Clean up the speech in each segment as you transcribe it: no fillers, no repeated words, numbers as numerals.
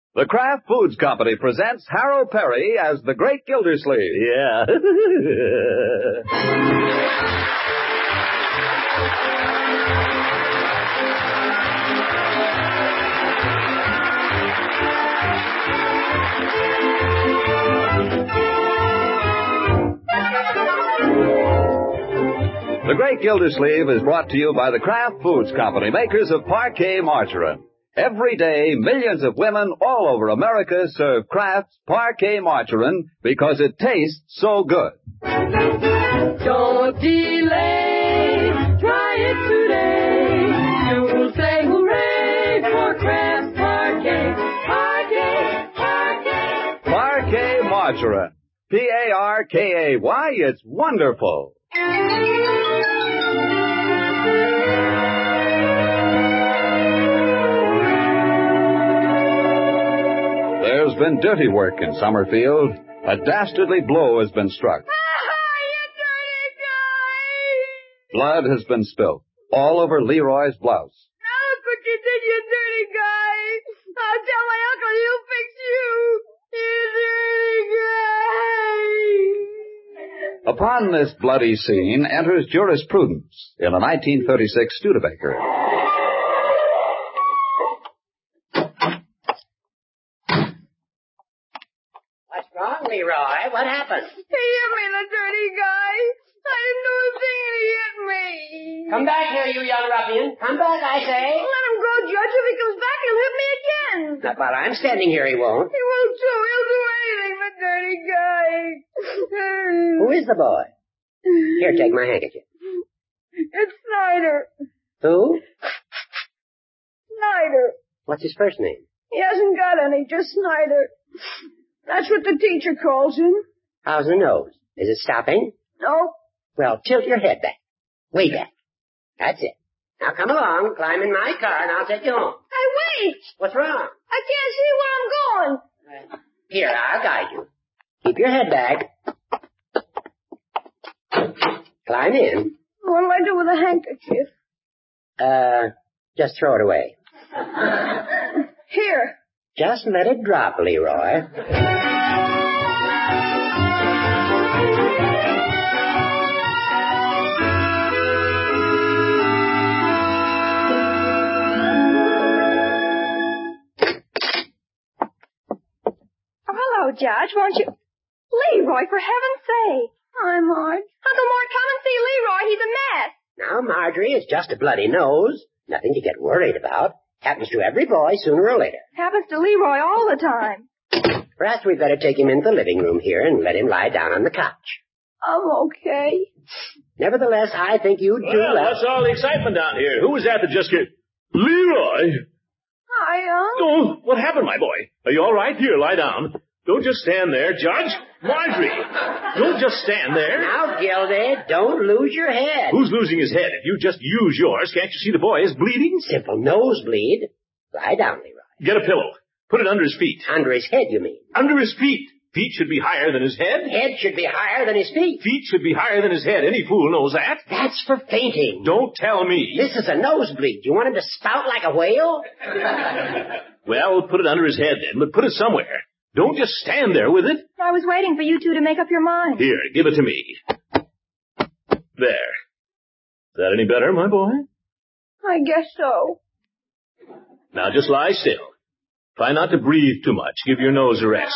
The Kraft Foods Company presents Harold Perry as the Great Gildersleeve. Yeah. The Great Gildersleeve is brought to you by the Kraft Foods Company, makers of Parquet Margarine. Every day, millions of women all over America serve Kraft's Parquet Margarine because it tastes so good. Don't delay, try it today. You'll say hooray for Kraft Parquet, Parquet, Parquet. Parquet Margarine. P-A-R-K-A-Y. It's wonderful. There's been dirty work in Summerfield. A dastardly blow has been struck. You dirty guy! Blood has been spilled all over Leroy's blouse. Look what you did, you dirty guy! I'll tell my uncle you fix you, you dirty guy! Upon this bloody scene enters jurisprudence in a 1936 Studebaker. What's wrong, Leroy? What happened? He hit me, the dirty guy! I didn't do a thing and he hit me! Come back here, you young ruffian. Come back, I say. Let him go, Judge. If he comes back, he'll hit me again. Not while I'm standing here, he won't. He will too. He'll do anything, the dirty guy. Who is the boy? Here, take my handkerchief. It's Snyder. Who? Snyder. What's his first name? He hasn't got any, just Snyder. That's what the teacher calls him. How's the nose? Is it stopping? No. Well, tilt your head back. Way back. That's it. Now come along, climb in my car, and I'll take you home. Hey, wait! What's wrong? I can't see where I'm going. Here, I'll guide you. Keep your head back. Climb in. What'll I do with a handkerchief? Just throw it away. Here. Just let it drop, Leroy. Hello, Judge. Won't you... Leroy, for heaven's sake. Hi, Marge. Uncle Mort, come and see Leroy. He's a mess. Now, Marjorie, it's just a bloody nose. Nothing to get worried about. Happens to every boy sooner or later. Happens to Leroy all the time. Perhaps we'd better take him into the living room here and let him lie down on the couch. I'm okay. Nevertheless, I think you'd do Well, what's all the excitement down here? Who was that just came? Leroy! Hi, Oh, what happened, my boy? Are you all right? Here, lie down. Don't just stand there, Judge. Marjorie, don't just stand there. Now, Gildy, don't lose your head. Who's losing his head? If you just use yours, can't you see the boy is bleeding? Simple nosebleed. Lie down, Leroy. Get a pillow. Put it under his feet. Under his head, you mean? Under his feet. Feet should be higher than his head. Head should be higher than his feet. Feet should be higher than his head. Any fool knows that. That's for fainting. Don't tell me. This is a nosebleed. You want him to spout like a whale? Well, put it under his head then, but put it somewhere. Don't just stand there with it. I was waiting for you two to make up your mind. Here, give it to me. There. Is that any better, my boy? I guess so. Now just lie still. Try not to breathe too much. Give your nose a rest.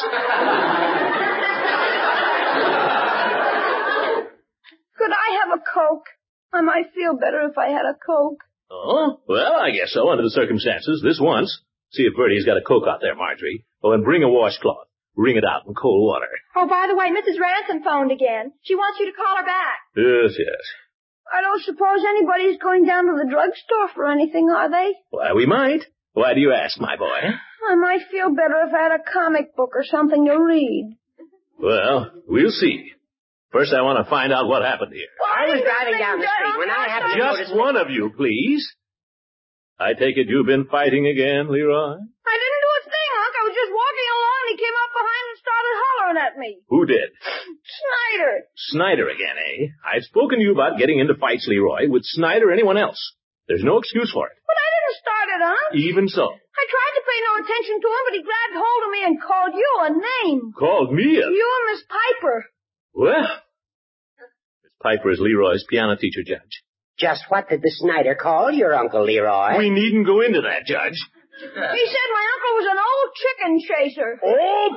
Could I have a Coke? I might feel better if I had a Coke. Oh? Well, I guess so, under the circumstances. This once. See if Bertie's got a Coke out there, Marjorie. Oh, and bring a washcloth. Wring it out in cold water. Oh, by the way, Mrs. Ransom phoned again. She wants you to call her back. Yes, yes. I don't suppose anybody's going down to the drugstore for anything, are they? Why, we might. Why do you ask, my boy? I might feel better if I had a comic book or something to read. Well, we'll see. First, I want to find out what happened here. I was driving down the street when I happened to notice... Just one of you, please. I take it you've been fighting again, Leroy? I didn't do a thing, Unc. I was just walking along and he came up behind and started hollering at me. Who did? Snyder. Snyder again, eh? I've spoken to you about getting into fights, Leroy, with Snyder or anyone else. There's no excuse for it. But I didn't start it, Unc. Even so. I tried to pay no attention to him, but he grabbed hold of me and called you a name. Called me a... You and Miss Piper. Well, Miss Piper is Leroy's piano teacher, Judge. Just what did the Snyder call your Uncle Leroy? We needn't go into that, Judge. He said my uncle was an old chicken chaser. Oh!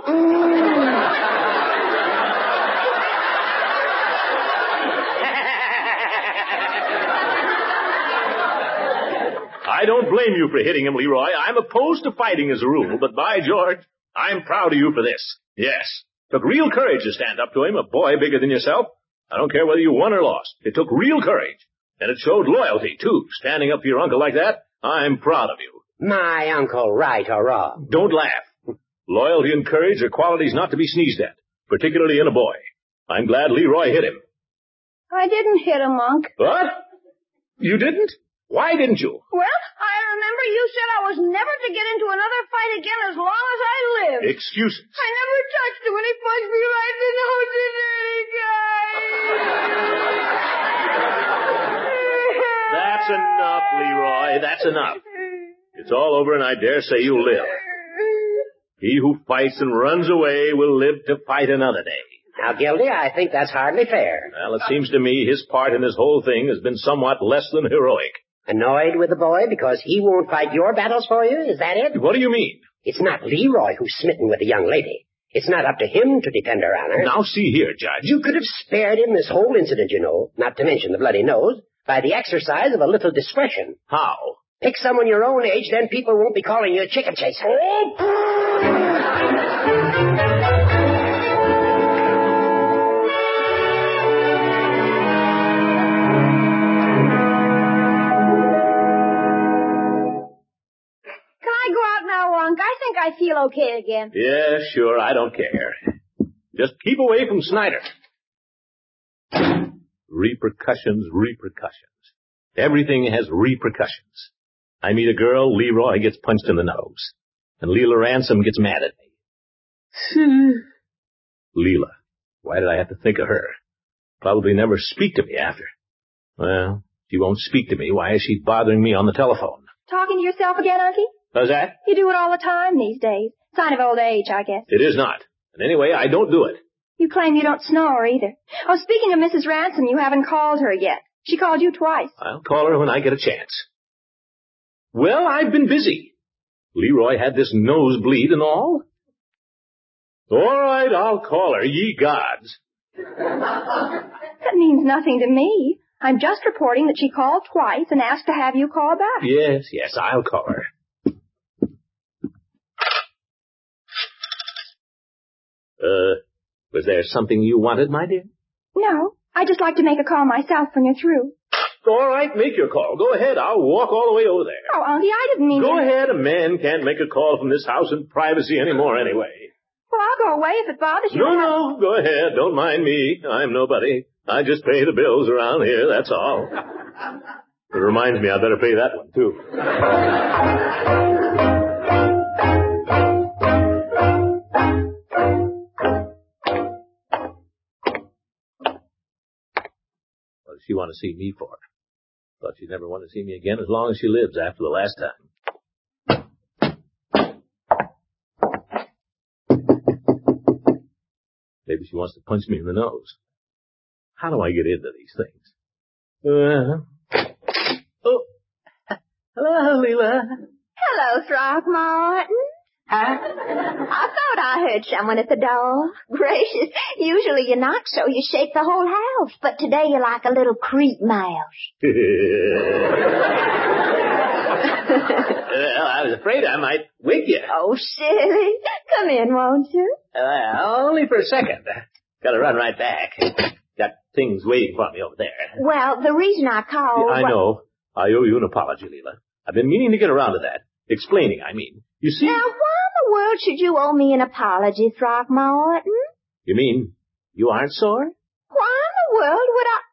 I don't blame you for hitting him, Leroy. I'm opposed to fighting as a rule, but by George, I'm proud of you for this. Yes. Took real courage to stand up to him, a boy bigger than yourself. I don't care whether you won or lost. It took real courage. And it showed loyalty, too. Standing up to your uncle like that, I'm proud of you. My uncle, right or wrong? Don't laugh. Loyalty and courage are qualities not to be sneezed at, particularly in a boy. I'm glad Leroy hit him. I didn't hit him, Unc. What? You didn't? Why didn't you? Well, I remember you said I was never to get into another fight again as long as I lived. Excuses. I never touched him when he punched me right in the nose, you dirty guy. That's enough, Leroy. That's enough. It's all over, and I dare say you'll live. He who fights and runs away will live to fight another day. Now, Gildy, I think that's hardly fair. Well, it seems to me his part in this whole thing has been somewhat less than heroic. Annoyed with the boy because he won't fight your battles for you? Is that it? What do you mean? It's not Leroy who's smitten with the young lady. It's not up to him to defend her honor. Now, see here, Judge. You could have spared him this whole incident, you know, not to mention the bloody nose, by the exercise of a little discretion. How? Pick someone your own age, then people won't be calling you a chicken chaser. I think I feel okay again. Yeah, sure, I don't care. Just keep away from Snyder. Repercussions. Everything has repercussions. I meet a girl, Leroy gets punched in the nose. And Leela Ransom gets mad at me. Leela. Why did I have to think of her? Probably never speak to me after. Well, she won't speak to me. Why is she bothering me on the telephone? Talking to yourself again, Unky? How's that? You do it all the time these days. Sign of old age, I guess. It is not. And anyway, I don't do it. You claim you don't snore either. Oh, speaking of Mrs. Ransom, you haven't called her yet. She called you twice. I'll call her when I get a chance. Well, I've been busy. Leroy had this nosebleed and all. All right, I'll call her, ye gods. That means nothing to me. I'm just reporting that she called twice and asked to have you call back. Yes, I'll call her. Was there something you wanted, my dear? No, I'd just like to make a call myself when you're through. All right, make your call. Go ahead. I'll walk all the way over there. Oh, Unky, I didn't mean Go ahead. A man can't make a call from this house in privacy anymore anyway. Well, I'll go away if it bothers you. No, go ahead. Don't mind me. I'm nobody. I just pay the bills around here, that's all. It reminds me I better pay that one, too. What does she want to see me for? Thought she'd never want to see me again as long as she lives after the last time. Maybe she wants to punch me in the nose. How do I get into these things? Oh, hello, Leela. Hello, Throckmorton. Huh? I thought I heard someone at the door. Gracious, usually you knock so you shake the whole house, but today you're like a little creep mouse. Well, I was afraid I might wake you. Oh, silly. Come in, won't you? Only for a second. Gotta run right back. Got things waiting for me over there. Well, the reason I called... I know. I owe you an apology, Leela. I've been meaning to get around to that. Explaining, I mean. You see... Now, why in the world should you owe me an apology, Throckmorton? You mean you aren't sore? Why in the world would I...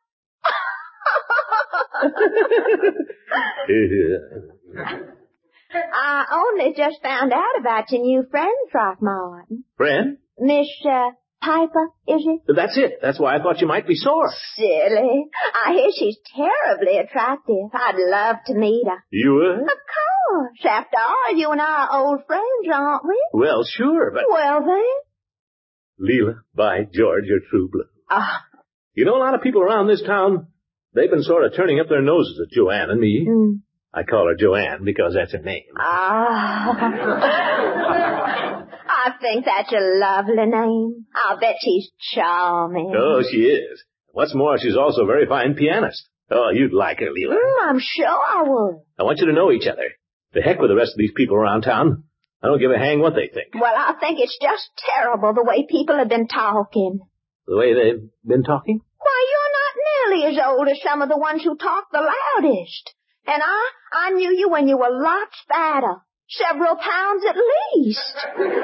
I only just found out about your new friend, Throckmorton. Friend? Miss, Piper, is it? That's it. That's why I thought you might be sore. Silly. I hear she's terribly attractive. I'd love to meet her. You would? Of course. After all, you and I are old friends, aren't we? Well, sure, but... Well, then. Leela, by George, you're true blue. Ah. You know, a lot of people around this town, they've been sort of turning up their noses at Joanne and me. Mm. I call her Joanne because that's her name. Ah. I think that's a lovely name. I'll bet she's charming. Oh, she is. What's more, she's also a very fine pianist. Oh, you'd like her, Leela. I'm sure I would. I want you to know each other. The heck with the rest of these people around town. I don't give a hang what they think. Well, I think it's just terrible the way people have been talking. The way they've been talking? Why, you're not nearly as old as some of the ones who talk the loudest. And I knew you when you were lots fatter. Several pounds at least.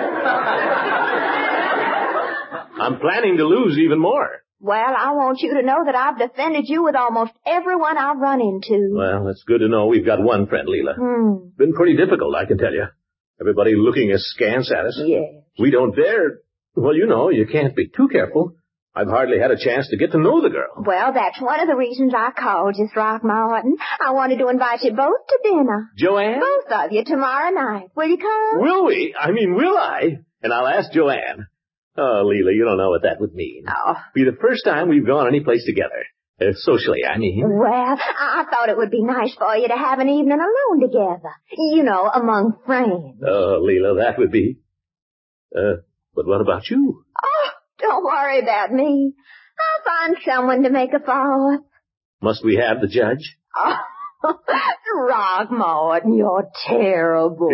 I'm planning to lose even more. Well, I want you to know that I've defended you with almost everyone I've run into. Well, it's good to know we've got one friend, Leela. Been pretty difficult, I can tell you. Everybody looking askance at us. Yes. We don't dare. Well, you know, you can't be too careful. I've hardly had a chance to get to know the girl. Well, that's one of the reasons I called you, Throckmorton. I wanted to invite you both to dinner. Joanne? Both of you tomorrow night. Will you come? Will we? Will I? And I'll ask Joanne. Oh, Leela, you don't know what that would mean. Oh. Be the first time we've gone any place together. Socially, I mean. Well, I thought it would be nice for you to have an evening alone together. You know, among friends. Oh, Leela, that would be. But what about you? Oh, don't worry about me. I'll find someone to make a fall with. Must we have the judge? Oh, Throckmorton, you're terrible.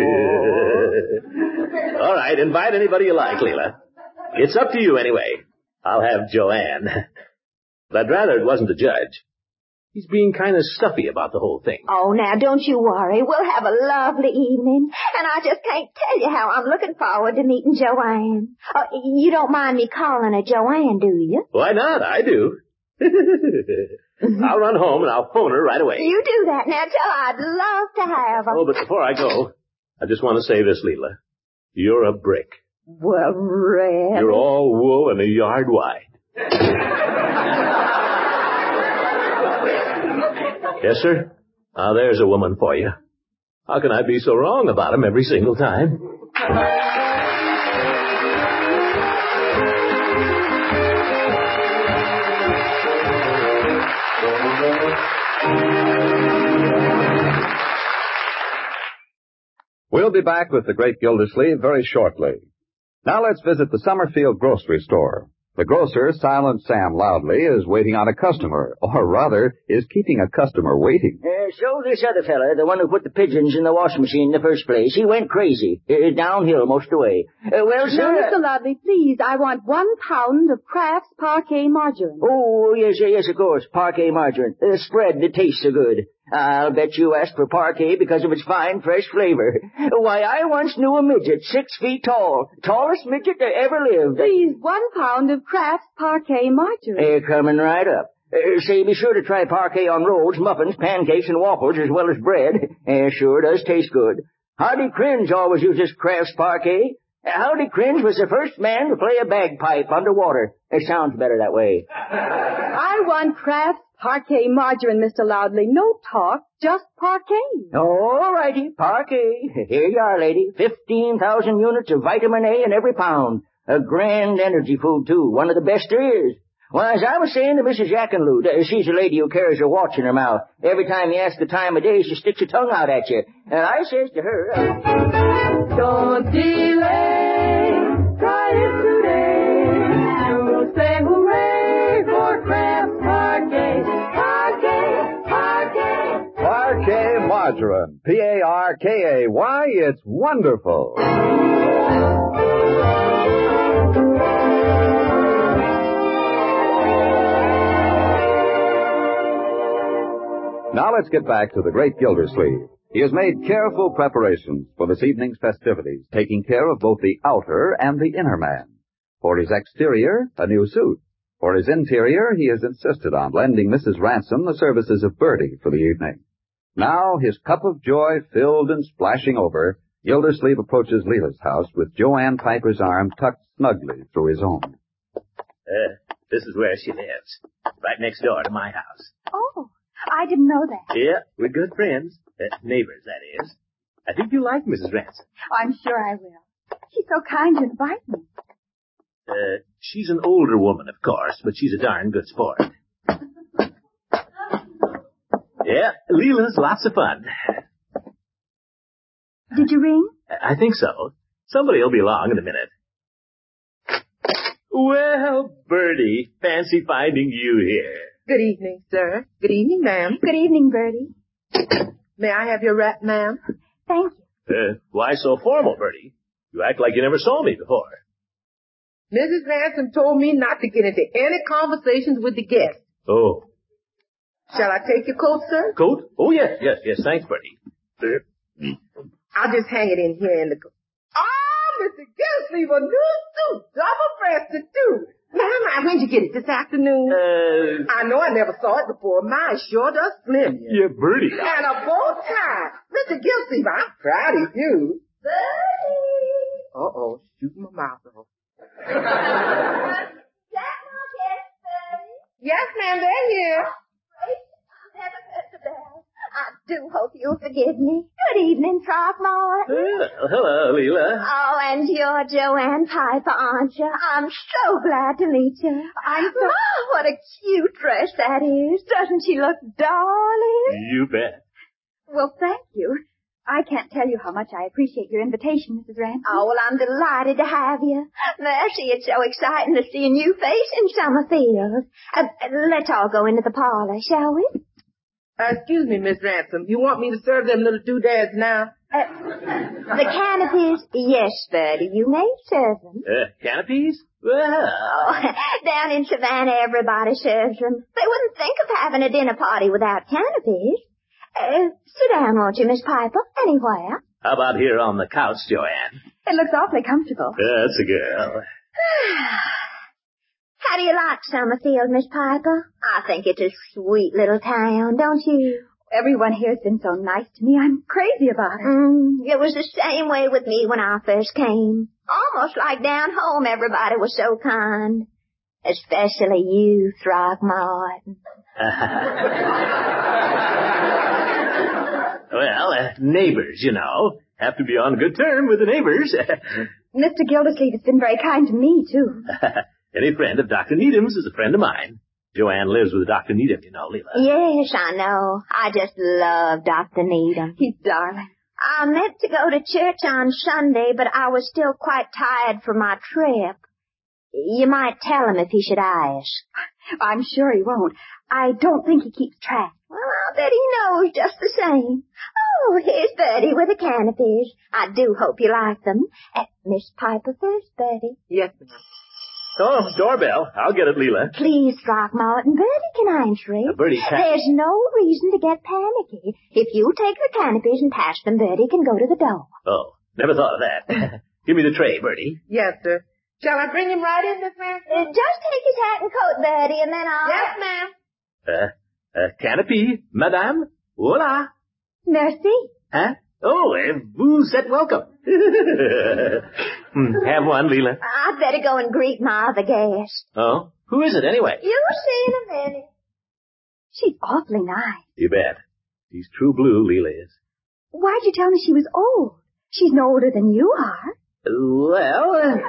All right, invite anybody you like, Leela. It's up to you anyway. I'll have Joanne. But I'd rather it wasn't the judge. He's being kind of stuffy about the whole thing. Oh, now, don't you worry. We'll have a lovely evening. And I just can't tell you how I'm looking forward to meeting Joanne. Oh, you don't mind me calling her Joanne, do you? Why not? I do. I'll run home and I'll phone her right away. You do that now, tell her I'd love to have her. Oh, but before I go, I just want to say this, Leela. You're a brick. Well, really? You're all wool and a yard wide. Yes, sir? Now, there's a woman for you. How can I be so wrong about him every single time? We'll be back with the Great Gildersleeve very shortly. Now let's visit the Summerfield grocery store. The grocer, Silent Sam Loudly, is waiting on a customer, or rather, is keeping a customer waiting. So this other fella, the one who put the pigeons in the washing machine in the first place, he went crazy. Downhill most of the way. Well, sir... Now, Mr. Loudly, please, I want 1 pound of Kraft's Parquet margarine. Oh, yes, of course. Parquet margarine. Spread that tastes so good. I'll bet you asked for Parquet because of its fine, fresh flavor. Why, I once knew a midget 6 feet tall. Tallest midget that ever lived. Please, 1 pound of Kraft's Parquet margarine. Coming right up. Say, be sure to try Parquet on rolls, muffins, pancakes, and waffles, as well as bread. Sure does taste good. Hardy Cringe always uses Kraft's Parquet. Hardy Cringe was the first man to play a bagpipe underwater. It sounds better that way. I want Kraft's Parquet margarine, Mr. Loudly. No talk, just Parquet. All righty, Parquet. Here you are, lady. 15,000 units of vitamin A in every pound. A grand energy food, too. One of the best there is. Well, as I was saying to Mrs. Jackenloot, she's a lady who carries her watch in her mouth. Every time you ask the time of day, she sticks her tongue out at you. And I says to her, don't delay, try it today. You will say hooray for Kraft's Parquet. Parquet. Parquet margarine. P-A-R-K-A-Y. It's wonderful. Now let's get back to the Great Gildersleeve. He has made careful preparations for this evening's festivities, taking care of both the outer and the inner man. For his exterior, a new suit. For his interior, he has insisted on lending Mrs. Ransom the services of Bertie for the evening. Now, his cup of joy filled and splashing over, Gildersleeve approaches Leela's house with Joanne Piper's arm tucked snugly through his own. This is where she lives. Right next door to my house. Oh, I didn't know that. Yeah, we're good friends. Neighbors, that is. I think you'll like Mrs. Ransom. I'm sure I will. She's so kind to invite me. She's an older woman, of course, but she's a darn good sport. Yeah, Leela's lots of fun. Did you ring? I think so. Somebody will be along in a minute. Well, Bertie, fancy finding you here. Good evening, sir. Good evening, ma'am. Good evening, Bertie. May I have your wrap, ma'am? Thank you. Why so formal, Bertie? You act like you never saw me before. Mrs. Ransom told me not to get into any conversations with the guests. Oh. Shall I take your coat, sir? Coat? Oh, yes. Thanks, Bertie. I'll just hang it in here in the coat. Oh, Mr. Gillsleeve, a new suit, double-breasted too. Ma'am, when'd you get it? This afternoon? I know I never saw it before. Mine sure does slim you. Yeah, Bertie. And a bow tie. Mr. Gillsleeve, I'm proud of you. Bertie! Uh-oh, shooting my mouth off. Yes, ma'am, they're here. I haven't heard the bell. I do hope you'll forgive me. Good evening, Throckmorton. Well, hello, Leela. Oh, and you're Joanne Piper, aren't you? I'm so glad to meet you. Oh, what a cute dress that is. Doesn't she look darling? You bet. Well, thank you. I can't tell you how much I appreciate your invitation, Mrs. Ransom. Oh, well, I'm delighted to have you. Mercy, it's so exciting to see a new face in Summerfield. Let's all go into the parlor, shall we? Excuse me, Miss Ransom. You want me to serve them little doodads now? The canopies? Yes, Bertie, you may serve them. Canopies? Well. Oh, down in Savannah, everybody serves them. They wouldn't think of having a dinner party without canopies. Sit down, won't you, Miss Piper? Anywhere. How about here on the couch, Joanne? It looks awfully comfortable. That's a girl. How do you like Summerfield, Miss Piper? I think it's a sweet little town, don't you? Everyone here's been so nice to me. I'm crazy about it. It was the same way with me when I first came. Almost like down home, everybody was so kind. Especially you, Throckmorton. Well, neighbors, you know. Have to be on good terms with the neighbors. Mr. Gildersleeve has been very kind to me, too. Any friend of Dr. Needham's is a friend of mine. Joanne lives with Dr. Needham, you know, Leela. Yes, I know. I just love Dr. Needham. He's darling. I meant to go to church on Sunday, but I was still quite tired from my trip. You might tell him if he should ask. I'm sure he won't. I don't think he keeps track. Well, I'll bet he knows just the same. Oh, here's Bertie with the canopies. I do hope you like them. Miss Piper first, Bertie. Yes, ma'am. Oh, doorbell. I'll get it, Leela. Please, Throckmorton, Bertie can answer it. Bertie can... There's no reason to get panicky. If you take the canopies and pass them, Bertie can go to the door. Oh, never thought of that. Give me the tray, Bertie. Yes, sir. Shall I bring him right in, Miss Ransom? Just take his hat and coat, Bertie, and then I'll... Yes, ma'am. Canopy, madame. Hola. Merci. Huh? Oh, vous êtes welcome. Have one, Leela. I'd better go and greet my other guest. Oh? Who is it, anyway? You'll see in a minute. She's awfully nice. You bet. She's true blue, Leela is. Why'd you tell me she was old? She's no older than you are. Well,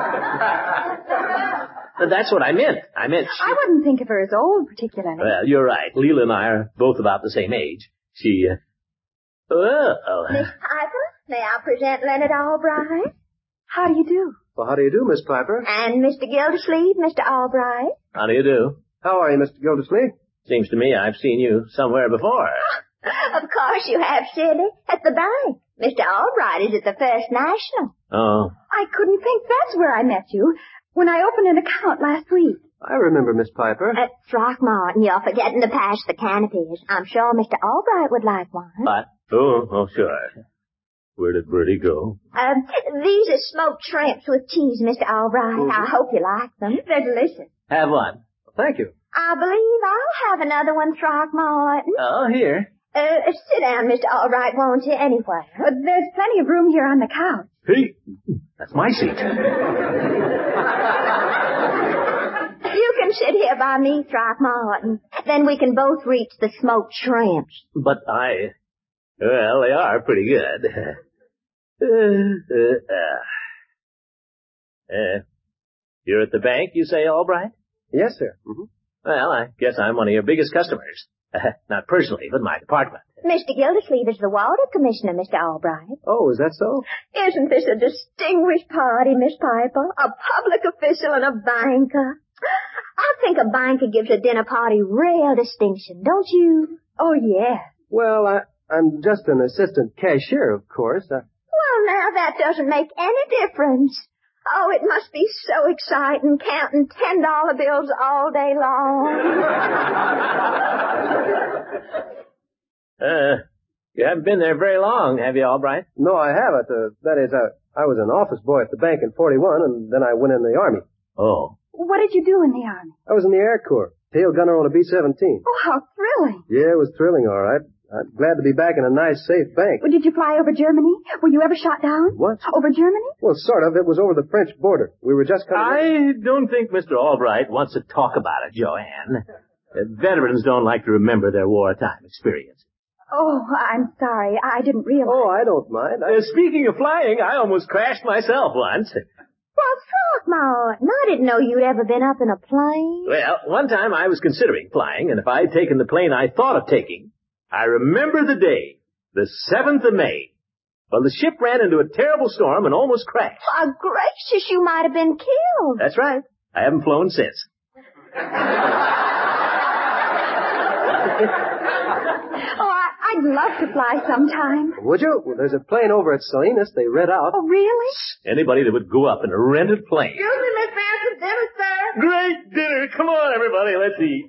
that's what I meant. I wouldn't think of her as old, particularly. Well, you're right. Leela and I are both about the same age. She, Miss Piper, may I present Leonard Albright? How do you do? Well, how do you do, Miss Piper? And Mr. Gildersleeve, Mr. Albright. How do you do? How are you, Mr. Gildersleeve? Seems to me I've seen you somewhere before. Of course you have, silly. At the bank. Mr. Albright is at the First National. Oh. I couldn't think that's where I met you. When I opened an account last week. I remember, Miss Piper. Throckmorton, you're forgetting to pass the canopies. I'm sure Mr. Albright would like one. What? Oh, sure. Where did Bertie go? These are smoked shrimps with cheese, Mr. Albright. Mm-hmm. I hope you like them. They're delicious. Have one. Thank you. I believe I'll have another one, Throckmorton. Oh, here. Sit down, Mr. Albright, won't you, anywhere? There's plenty of room here on the couch. Hey, that's my seat. You can sit here by me, Throckmorton. Then we can both reach the smoked shrimps. But Well, they are pretty good. You're at the bank, you say, Albright? Yes, sir. Mm-hmm. Well, I guess I'm one of your biggest customers. Not personally, but my department. Mr. Gildersleeve is the water commissioner, Mr. Albright. Oh, is that so? Isn't this a distinguished party, Miss Piper? A public official and a banker. I think a banker gives a dinner party real distinction, don't you? Oh, yeah. Well, I'm just an assistant cashier, of course. Well, now that doesn't make any difference. Oh, it must be so exciting counting $10 bills all day long. You haven't been there very long, have you, Albright? No, I haven't. That is, I was an office boy at the bank in 41, and then I went in the Army. Oh. What did you do in the Army? I was in the Air Corps, tail gunner on a B-17. Oh, how thrilling. Yeah, it was thrilling, all right. I'm glad to be back in a nice, safe bank. Well, did you fly over Germany? Were you ever shot down? What? Over Germany? Well, sort of. It was over the French border. We were just coming I don't think Mr. Albright wants to talk about it, Joanne. Veterans don't like to remember their wartime experience. Oh, I'm sorry. I didn't realize. Oh, I don't mind. Speaking of flying, I almost crashed myself once. Well, Throckmorton, I didn't know you'd ever been up in a plane. Well, one time I was considering flying, and if I had taken the plane I thought of taking, I remember the day, the 7th of May. Well, the ship ran into a terrible storm and almost crashed. Oh, gracious, you might have been killed. That's right. I haven't flown since. Oh, I'd love to fly sometime. Would you? Well, there's a plane over at Salinas they rent out. Oh, really? Anybody that would go up in a rented plane. Excuse me, Miss Francis, dinner, sir. Great dinner. Come on, everybody. Let's eat.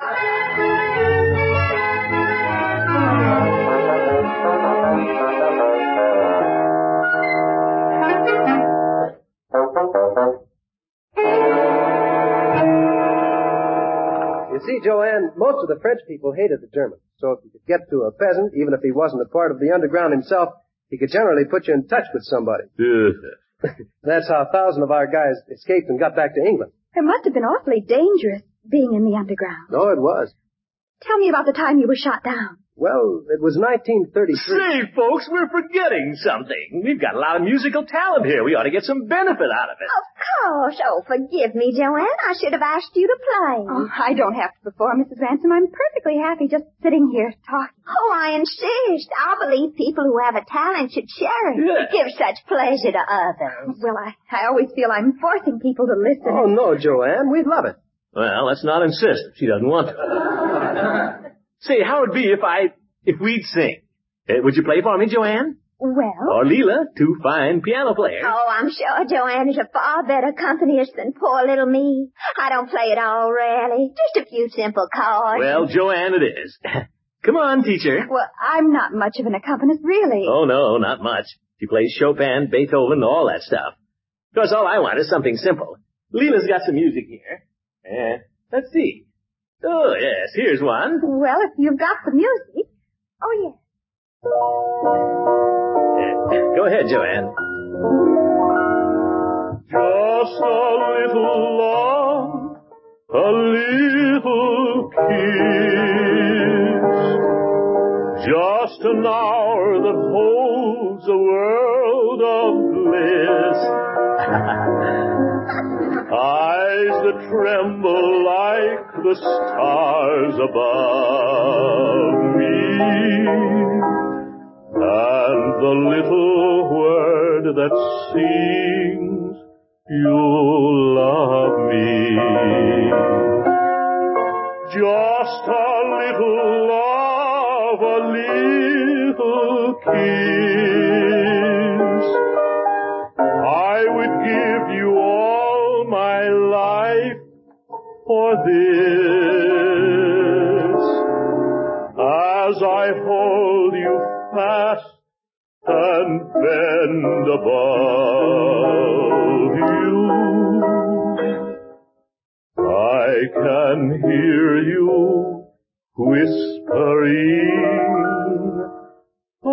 You see, Joanne, most of the French people hated the Germans. So if you could get to a peasant, even if he wasn't a part of the underground himself, he could generally put you in touch with somebody. That's how 1,000 of our guys escaped and got back to England. It must have been awfully dangerous being in the underground. No, it was. Tell me about the time you were shot down. Well, it was 1933. Say, folks, we're forgetting something. We've got a lot of musical talent here. We ought to get some benefit out of it. Of course. Oh, forgive me, Joanne. I should have asked you to play. Oh, I don't have to perform, Mrs. Ransom. I'm perfectly happy just sitting here talking. Oh, I insist. I believe people who have a talent should share it. Yeah. It gives such pleasure to others. Well, I always feel I'm forcing people to listen. Oh, no, Joanne. We'd love it. Well, let's not insist if she doesn't want to. Say, how would it be if we'd sing? Would you play for me, Joanne? Well? Or Leela, two fine piano players. Oh, I'm sure Joanne is a far better accompanist than poor little me. I don't play at all, really. Just a few simple chords. Well, Joanne it is. Come on, teacher. Well, I'm not much of an accompanist, really. Oh, no, not much. She plays Chopin, Beethoven, all that stuff. Of course, all I want is something simple. Leela's got some music here. Let's see. Oh, yes, here's one. Well, if you've got the music. Oh, yes. Go ahead, Joanne. Just a little love, a little kiss, just an hour that holds a world of bliss. Eyes that tremble like the stars above me, and the little word that sings, you love me. Just a little love, a little kiss. I would give you all my life for this, as I hold you fast and bend above you. I can hear you whispering, I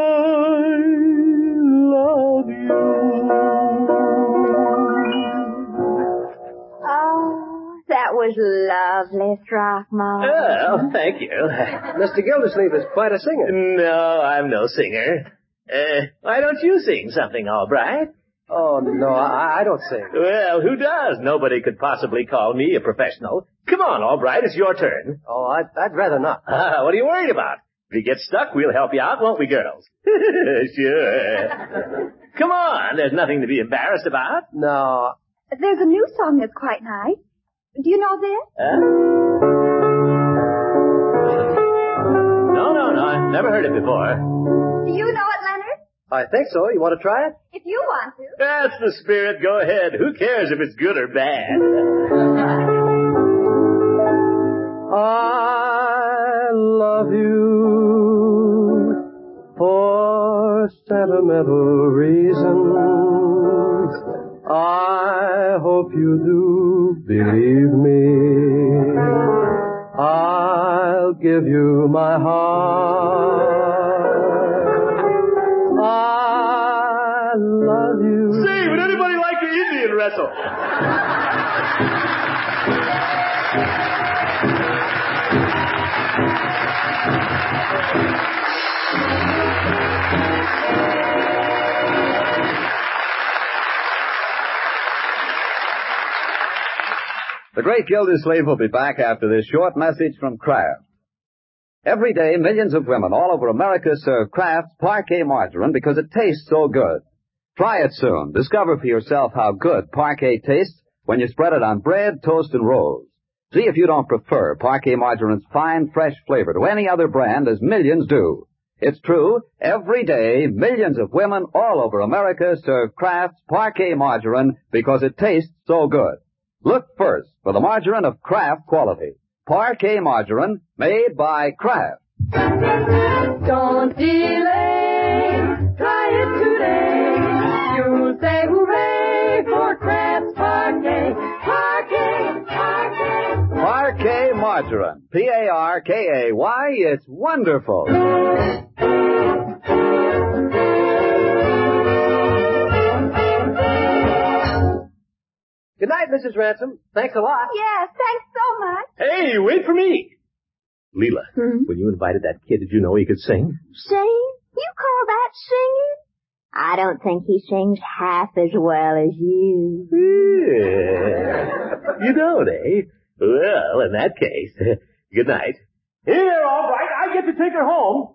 love you. That was lovely, Throckmorton. Oh, thank you. Mr. Gildersleeve is quite a singer. No, I'm no singer. Why don't you sing something, Albright? Oh, no, I don't sing. Well, who does? Nobody could possibly call me a professional. Come on, Albright, it's your turn. Oh, I'd rather not. What are you worried about? If you get stuck, we'll help you out, won't we, girls? Sure. Come on, there's nothing to be embarrassed about. No. There's a new song that's quite nice. Do you know this? No, I've never heard it before. Do you know it, Leonard? I think so. You want to try it? If you want to. That's the spirit. Go ahead. Who cares if it's good or bad? I love you for sentimental reasons. I hope you do believe me. I'll give you my heart. I love you. Say, would anybody like to Indian wrestle? The Great Gildersleeve will be back after this short message from Kraft. Every day, millions of women all over America serve Kraft's Parquet margarine because it tastes so good. Try it soon. Discover for yourself how good Parquet tastes when you spread it on bread, toast, and rolls. See if you don't prefer Parquet margarine's fine, fresh flavor to any other brand, as millions do. It's true, every day, millions of women all over America serve Kraft's Parquet margarine because it tastes so good. Look first for the margarine of Kraft quality. Parquet margarine made by Kraft. Don't delay, try it today. You'll say hooray for Kraft's Parquet. Parquet, Parquet. Parquet margarine. P-A-R-K-A-Y. It's wonderful. Good night, Mrs. Ransom. Thanks a lot. Yes, thanks so much. Hey, wait for me. Leela, when you invited that kid, did you know he could sing? Sing? You call that singing? I don't think he sings half as well as you. Yeah. You don't, eh? Well, in that case, good night. Here, all right, I get to take her home.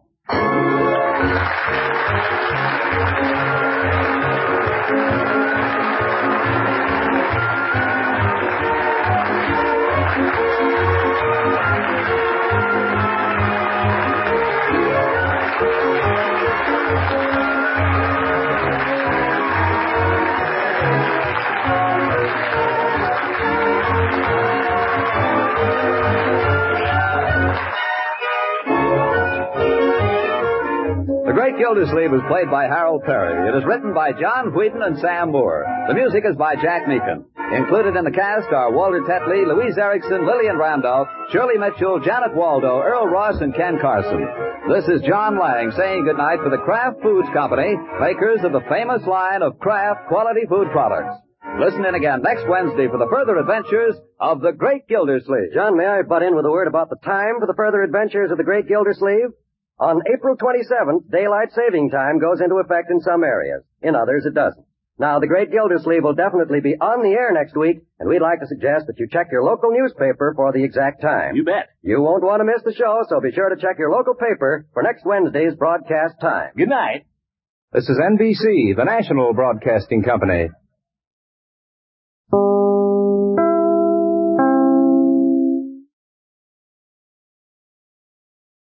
The Great Gildersleeve is played by Harold Perry. It is written by John Whedon and Sam Moore. The music is by Jack Meakin. Included in the cast are Walter Tetley, Louise Erickson, Lillian Randolph, Shirley Mitchell, Janet Waldo, Earl Ross, and Ken Carson. This is John Lang saying goodnight for the Kraft Foods Company, makers of the famous line of Kraft quality food products. Listen in again next Wednesday for the further adventures of the Great Gildersleeve. John, may I butt in with a word about the time for the further adventures of the Great Gildersleeve? On April 27th, daylight saving time goes into effect in some areas. In others, it doesn't. Now, the Great Gildersleeve will definitely be on the air next week, and we'd like to suggest that you check your local newspaper for the exact time. You bet. You won't want to miss the show, so be sure to check your local paper for next Wednesday's broadcast time. Good night. This is NBC, the national broadcasting company.